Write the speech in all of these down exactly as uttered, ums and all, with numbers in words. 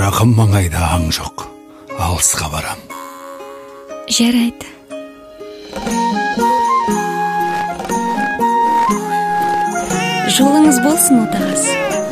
Жақын маңайда аң жоқ, алысқа барам. Жарайды. Жолыңыз болсын, отағыз.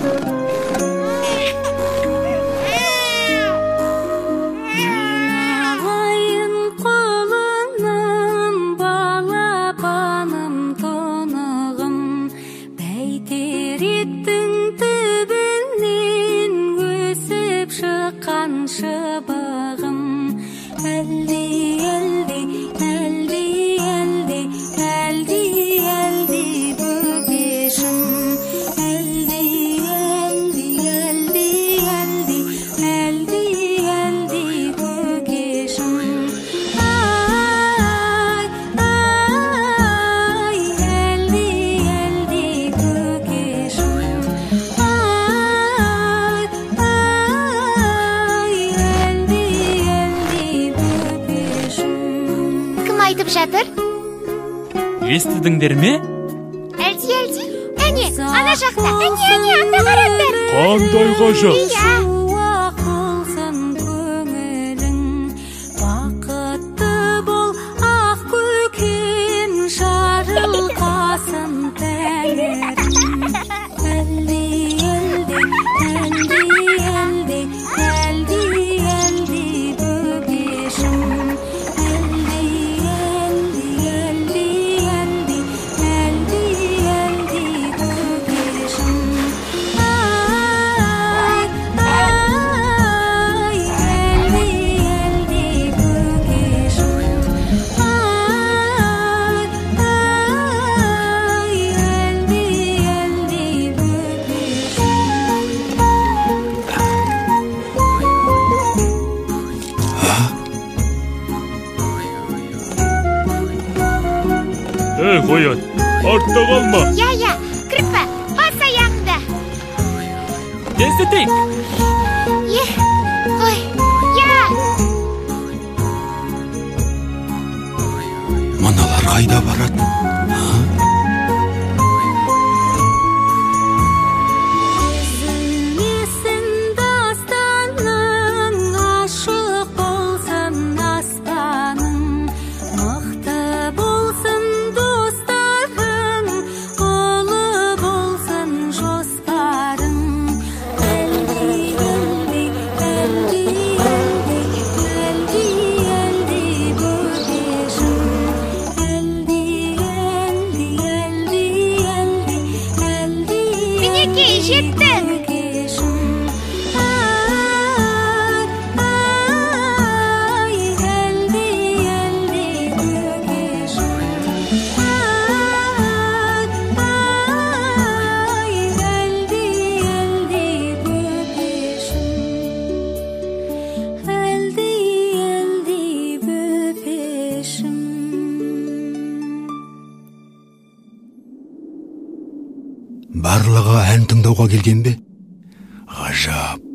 Жатыр? Естідіңдер ме? Әлди, әлди. Әне, ана жақта. Әне, әне, анда қараңдар. Қандай ғажап. Иә. Бақытты бол, ақ көкен жарылқасын тәңірім. Әлди, әлди, әлди, әлди, әлди, әлди бөпешім. Ей, қоят, артта қалма. Я, я, кірпі, бас аяғыңды. Тездетейік. Е, ой, я. Мыналар қайда барады? Барлығы ән тыңдауға келген бе? Ғажап.